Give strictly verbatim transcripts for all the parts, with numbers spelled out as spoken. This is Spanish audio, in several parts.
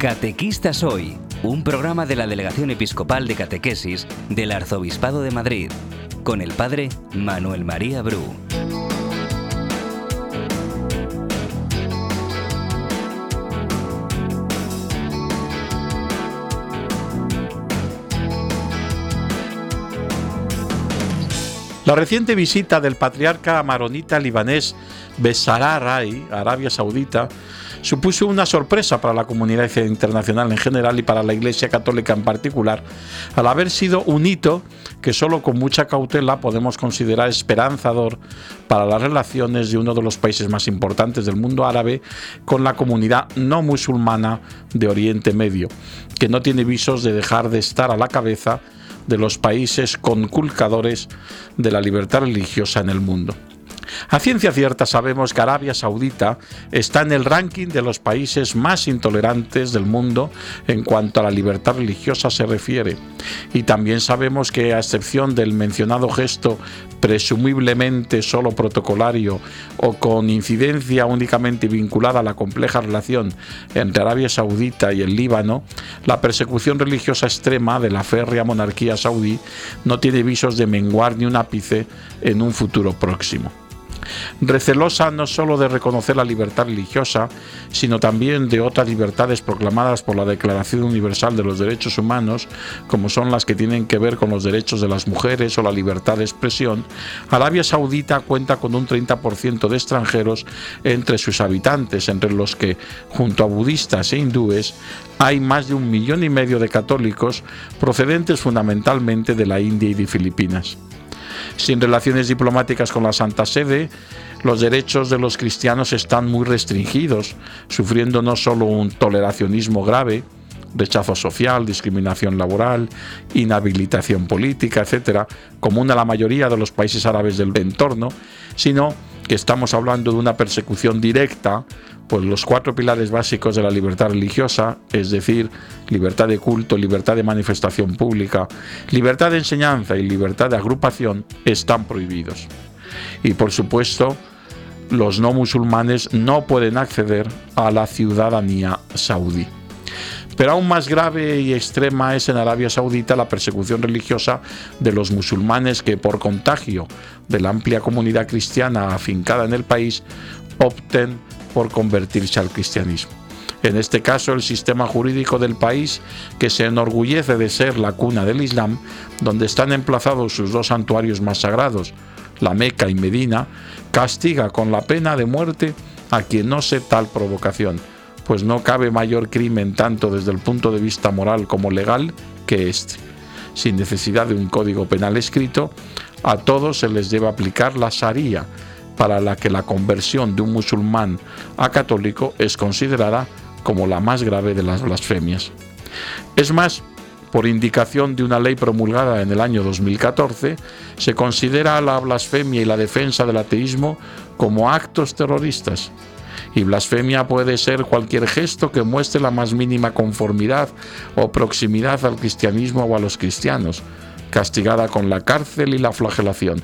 Catequistas Hoy, un programa de la Delegación Episcopal de Catequesis del Arzobispado de Madrid, con el Padre Manuel María Bru. La reciente visita del patriarca maronita libanés Besara Rai a Arabia Saudita supuso una sorpresa para la comunidad internacional en general y para la Iglesia Católica en particular, al haber sido un hito que solo con mucha cautela podemos considerar esperanzador para las relaciones de uno de los países más importantes del mundo árabe con la comunidad no musulmana de Oriente Medio, que no tiene visos de dejar de estar a la cabeza de los países conculcadores de la libertad religiosa en el mundo. A ciencia cierta sabemos que Arabia Saudita está en el ranking de los países más intolerantes del mundo en cuanto a la libertad religiosa se refiere, y también sabemos que, a excepción del mencionado gesto presumiblemente solo protocolario o con incidencia únicamente vinculada a la compleja relación entre Arabia Saudita y el Líbano, la persecución religiosa extrema de la férrea monarquía saudí no tiene visos de menguar ni un ápice en un futuro próximo. Recelosa no solo de reconocer la libertad religiosa, sino también de otras libertades proclamadas por la Declaración Universal de los Derechos Humanos, como son las que tienen que ver con los derechos de las mujeres o la libertad de expresión, Arabia Saudita cuenta con un treinta por ciento de extranjeros entre sus habitantes, entre los que, junto a budistas e hindúes, hay más de un millón y medio de católicos procedentes fundamentalmente de la India y de Filipinas. Sin relaciones diplomáticas con la Santa Sede, los derechos de los cristianos están muy restringidos, sufriendo no solo un toleracionismo grave, rechazo social, discriminación laboral, inhabilitación política, etcétera, común a la mayoría de los países árabes del entorno, sino que estamos hablando de una persecución directa por los cuatro pilares básicos de la libertad religiosa, es decir, libertad de culto, libertad de manifestación pública, libertad de enseñanza y libertad de agrupación, están prohibidos. Y por supuesto, los no musulmanes no pueden acceder a la ciudadanía saudí. Pero aún más grave y extrema es en Arabia Saudita la persecución religiosa de los musulmanes que, por contagio de la amplia comunidad cristiana afincada en el país, opten por convertirse al cristianismo. En este caso, el sistema jurídico del país, que se enorgullece de ser la cuna del Islam, donde están emplazados sus dos santuarios más sagrados, la Meca y Medina, castiga con la pena de muerte a quien ose tal provocación, pues no cabe mayor crimen tanto desde el punto de vista moral como legal que este. Sin necesidad de un código penal escrito, a todos se les debe aplicar la Sharia, para la que la conversión de un musulmán a católico es considerada como la más grave de las blasfemias. Es más, por indicación de una ley promulgada en el año dos mil catorce, se considera la blasfemia y la defensa del ateísmo como actos terroristas. Y blasfemia puede ser cualquier gesto que muestre la más mínima conformidad o proximidad al cristianismo o a los cristianos, castigada con la cárcel y la flagelación.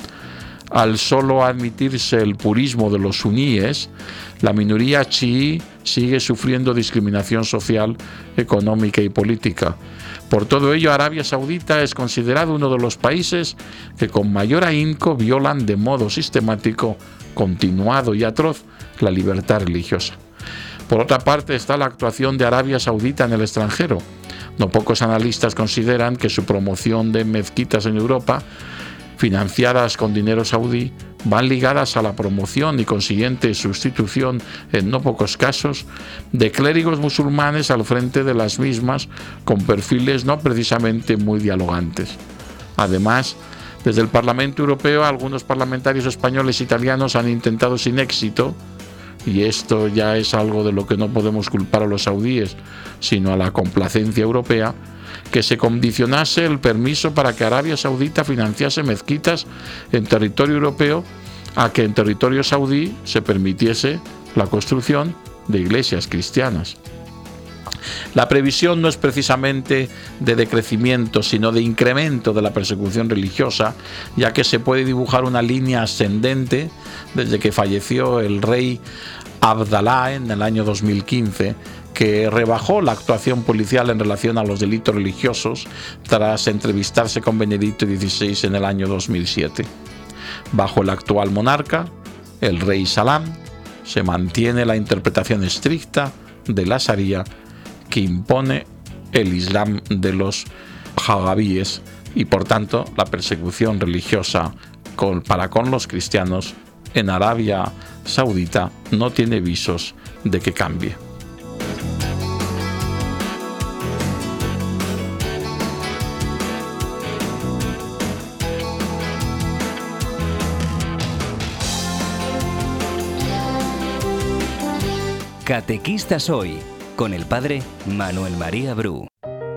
Al solo admitirse el purismo de los suníes, la minoría chií sigue sufriendo discriminación social, económica y política. Por todo ello, Arabia Saudita es considerado uno de los países que con mayor ahínco violan de modo sistemático, continuado y atroz la libertad religiosa. Por otra parte está la actuación de Arabia Saudita en el extranjero. No pocos analistas consideran que su promoción de mezquitas en Europa, financiadas con dinero saudí, van ligadas a la promoción y consiguiente sustitución, en no pocos casos, de clérigos musulmanes al frente de las mismas, con perfiles no precisamente muy dialogantes. Además, desde el Parlamento Europeo, algunos parlamentarios españoles e italianos han intentado sin éxito, y esto ya es algo de lo que no podemos culpar a los saudíes, sino a la complacencia europea, que se condicionase el permiso para que Arabia Saudita financiase mezquitas en territorio europeo a que en territorio saudí se permitiese la construcción de iglesias cristianas. La previsión no es precisamente de decrecimiento, sino de incremento de la persecución religiosa, ya que se puede dibujar una línea ascendente desde que falleció el rey Abdalá en el año dos mil quince, que rebajó la actuación policial en relación a los delitos religiosos tras entrevistarse con Benedicto dieciséis en el año dos mil siete. Bajo el actual monarca, el rey Salam, se mantiene la interpretación estricta de la Sharia que impone el Islam de los Wahhabíes y, por tanto, la persecución religiosa con, para con los cristianos en Arabia Saudita no tiene visos de que cambie. Catequistas Hoy, con el padre Manuel María Bru.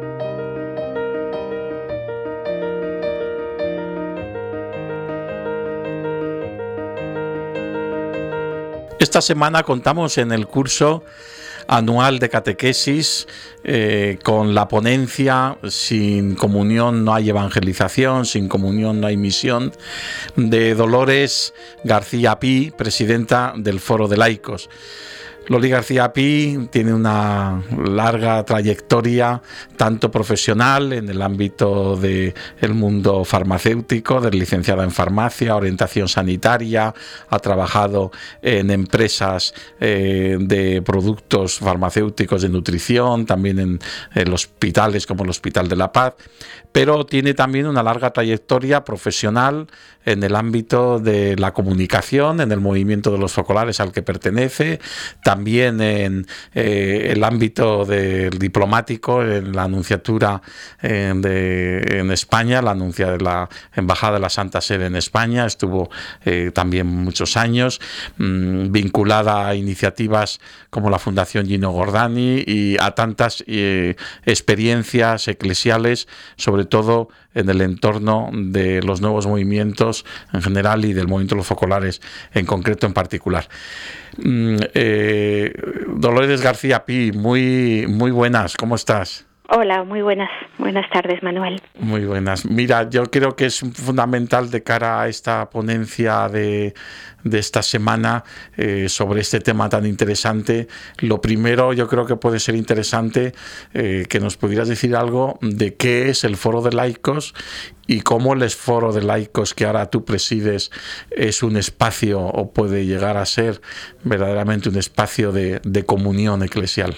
Esta semana contamos en el curso anual de catequesis eh, con la ponencia Sin comunión no hay evangelización, sin comunión no hay misión, de Dolores García Pi, presidenta del Foro de Laicos. Loli García Pi tiene una larga trayectoria, tanto profesional en el ámbito del mundo farmacéutico, de licenciada en farmacia, orientación sanitaria, ha trabajado en empresas eh, de productos farmacéuticos de nutrición, también en, en hospitales como el Hospital de la Paz, pero tiene también una larga trayectoria profesional en el ámbito de la comunicación, en el movimiento de los focolares al que pertenece, también en eh, el ámbito del diplomático, en la anunciatura eh, de, en España, la anuncia de la Embajada de la Santa Sede en España, estuvo eh, también muchos años, mmm, vinculada a iniciativas como la Fundación Gino Gordani y a tantas eh, experiencias eclesiales, sobre todo en el entorno de los nuevos movimientos en general y del movimiento de los focolares en concreto en particular. Mm, eh, Dolores García Pi, muy, muy buenas, ¿cómo estás? Hola, muy buenas, buenas tardes, Manuel. Muy buenas. Mira, yo creo que es fundamental de cara a esta ponencia de, de esta semana eh, sobre este tema tan interesante. Lo primero, yo creo que puede ser interesante eh, que nos pudieras decir algo de qué es el Foro de Laicos y cómo el Foro de Laicos que ahora tú presides es un espacio o puede llegar a ser verdaderamente un espacio de, de comunión eclesial.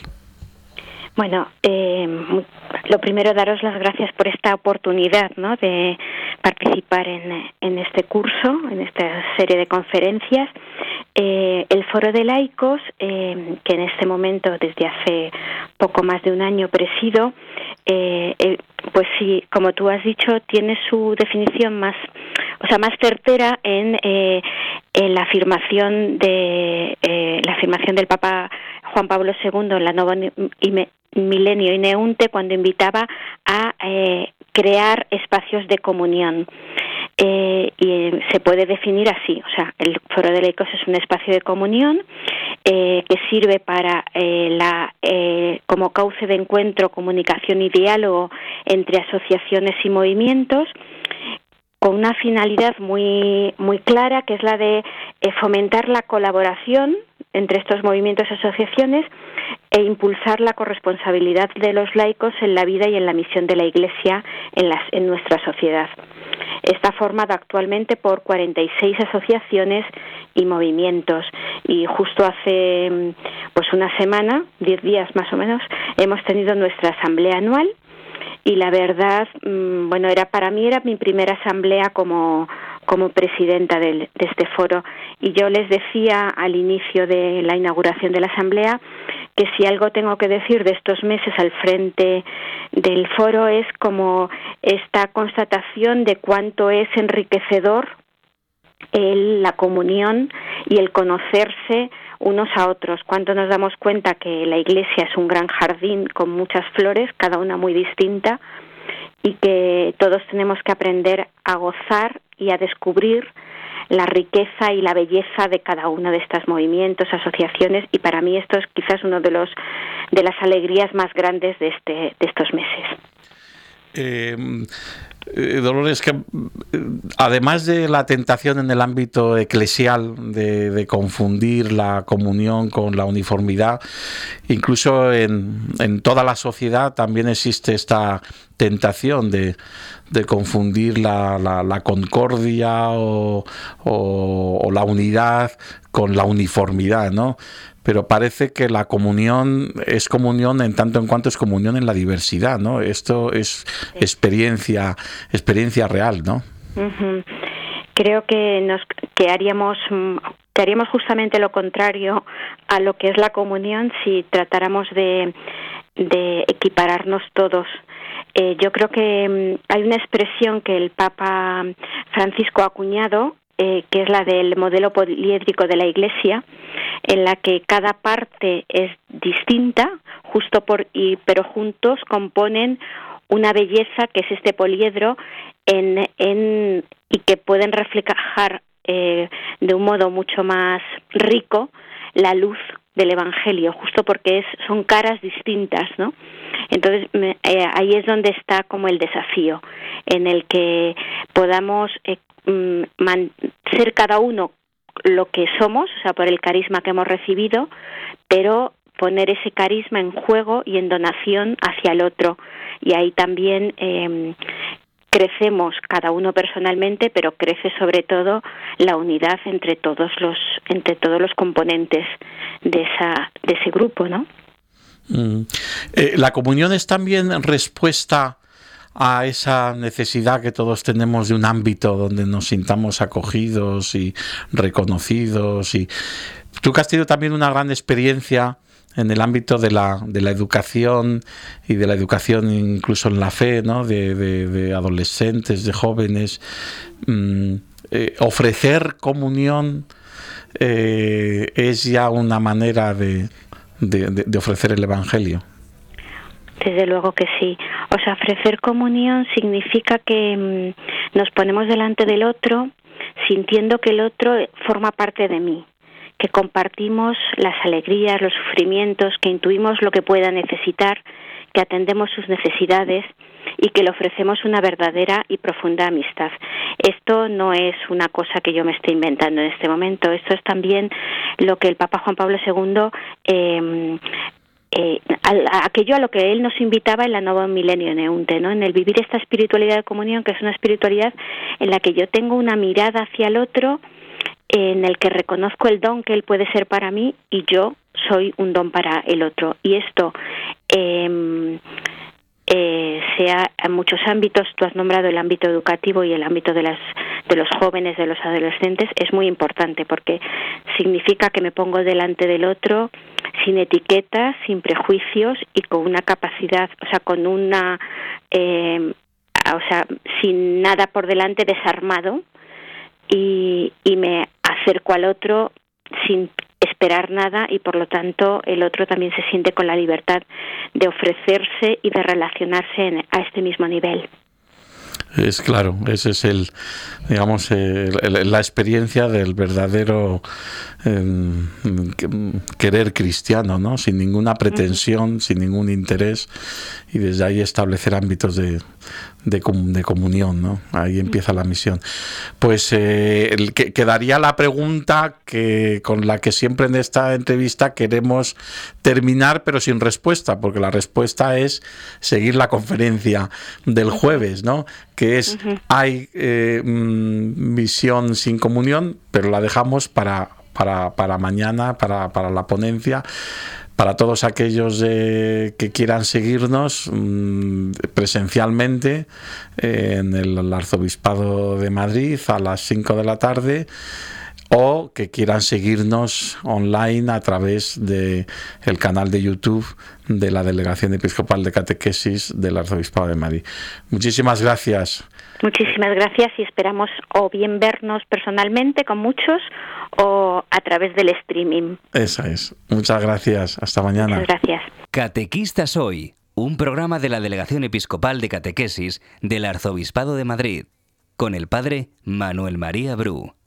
Bueno, eh, lo primero, daros las gracias por esta oportunidad, ¿no?, de participar en, en este curso, en esta serie de conferencias. Eh, el Foro de Laicos, eh, que en este momento, desde hace poco más de un año presido, eh, eh, pues sí, como tú has dicho, tiene su definición más, o sea, más certera en, eh, en la afirmación de eh, la afirmación del Papa Juan Pablo segundo en la Nova Milenio Ineunte, cuando invitaba a eh, crear espacios de comunión. Eh, y eh, se puede definir así, o sea, el Foro de Laicos es un espacio de comunión eh, que sirve para eh, la eh, como cauce de encuentro, comunicación y diálogo entre asociaciones y movimientos, con una finalidad muy muy clara, que es la de eh, fomentar la colaboración entre estos movimientos y asociaciones e impulsar la corresponsabilidad de los laicos en la vida y en la misión de la Iglesia en, las, en nuestra sociedad. Está formado actualmente por cuarenta y seis asociaciones y movimientos, y justo hace pues una semana, diez días más o menos, hemos tenido nuestra asamblea anual. Y la verdad, bueno, era para mí era mi primera asamblea como como presidenta del, de este foro, y yo les decía al inicio de la inauguración de la asamblea que si algo tengo que decir de estos meses al frente del foro es como esta constatación de cuánto es enriquecedor el, la comunión y el conocerse unos a otros, cuánto nos damos cuenta que la Iglesia es un gran jardín con muchas flores, cada una muy distinta, y que todos tenemos que aprender a gozar y a descubrir la riqueza y la belleza de cada uno de estos movimientos, asociaciones, y para mí esto es quizás uno de los de las alegrías más grandes de este de estos meses. Eh, Eh, Dolores, que además de la tentación en el ámbito eclesial de, de confundir la comunión con la uniformidad, incluso en, en toda la sociedad también existe esta tentación de, de confundir la, la, la concordia o, o, o la unidad con la uniformidad, ¿no? Pero parece que la comunión es comunión en tanto en cuanto es comunión en la diversidad, ¿no? Esto es experiencia, experiencia real, ¿no? Uh-huh. Creo que nos que haríamos que haríamos justamente lo contrario a lo que es la comunión si tratáramos de, de equipararnos todos. Eh, yo creo que um, hay una expresión que el Papa Francisco ha acuñado, eh, que es la del modelo poliédrico de la Iglesia, en la que cada parte es distinta, justo por y pero juntos componen una belleza que es este poliedro en, en y que pueden reflejar eh, de un modo mucho más rico la luz del Evangelio, justo porque es son caras distintas, ¿no? Entonces me, eh, ahí es donde está como el desafío, en el que podamos eh, man, ser cada uno lo que somos, o sea, por el carisma que hemos recibido, pero poner ese carisma en juego y en donación hacia el otro. Y ahí también eh, crecemos cada uno personalmente, pero crece sobre todo la unidad entre todos los entre todos los componentes de esa de ese grupo, ¿no? Mm. Eh, la comunión es también respuesta a esa necesidad que todos tenemos de un ámbito donde nos sintamos acogidos y reconocidos. Y tú que has tenido también una gran experiencia en el ámbito de la, de la educación y de la educación incluso en la fe, ¿no? de, de, de adolescentes, de jóvenes, mm, eh, ofrecer comunión eh, es ya una manera de, de, de, de ofrecer el Evangelio. Desde luego que sí. O sea, ofrecer comunión significa que mmm, nos ponemos delante del otro sintiendo que el otro forma parte de mí, que compartimos las alegrías, los sufrimientos, que intuimos lo que pueda necesitar, que atendemos sus necesidades y que le ofrecemos una verdadera y profunda amistad. Esto no es una cosa que yo me esté inventando en este momento, esto es también lo que el Papa Juan Pablo segundo eh, Eh, a, a aquello a lo que él nos invitaba en la Nueva Milenio Neunte, ¿no? En el vivir esta espiritualidad de comunión, que es una espiritualidad en la que yo tengo una mirada hacia el otro, eh, en el que reconozco el don que él puede ser para mí y yo soy un don para el otro. Y esto eh, eh, sea en muchos ámbitos. Tú has nombrado el ámbito educativo y el ámbito de las de los jóvenes, de los adolescentes, es muy importante porque significa que me pongo delante del otro sin etiquetas, sin prejuicios y con una capacidad, o sea, con una, eh, o sea, sin nada por delante, desarmado, y, y me acerco al otro sin esperar nada y por lo tanto el otro también se siente con la libertad de ofrecerse y de relacionarse en, a este mismo nivel. Es claro, ese es el, digamos, el, el, la experiencia del verdadero eh, querer cristiano, ¿no? Sin ninguna pretensión, uh-huh. sin ningún interés, y desde ahí establecer ámbitos de, de, de comunión, ¿no? Ahí empieza la misión. Pues eh, el, que, quedaría la pregunta que con la que siempre en esta entrevista queremos terminar, pero sin respuesta, porque la respuesta es seguir la conferencia del jueves, ¿no? Que es, uh-huh. hay eh, misión sin comunión, pero la dejamos para, para, para mañana, para, para la ponencia, para todos aquellos eh, que quieran seguirnos mmm, presencialmente eh, en el Arzobispado de Madrid a las cinco de la tarde, o que quieran seguirnos online a través de el canal de YouTube de la Delegación Episcopal de Catequesis del Arzobispado de Madrid. Muchísimas gracias. Muchísimas gracias y esperamos o bien vernos personalmente con muchos o a través del streaming. Esa es. Muchas gracias. Hasta mañana. Muchas gracias. Catequistas Hoy, un programa de la Delegación Episcopal de Catequesis del Arzobispado de Madrid, con el padre Manuel María Bru.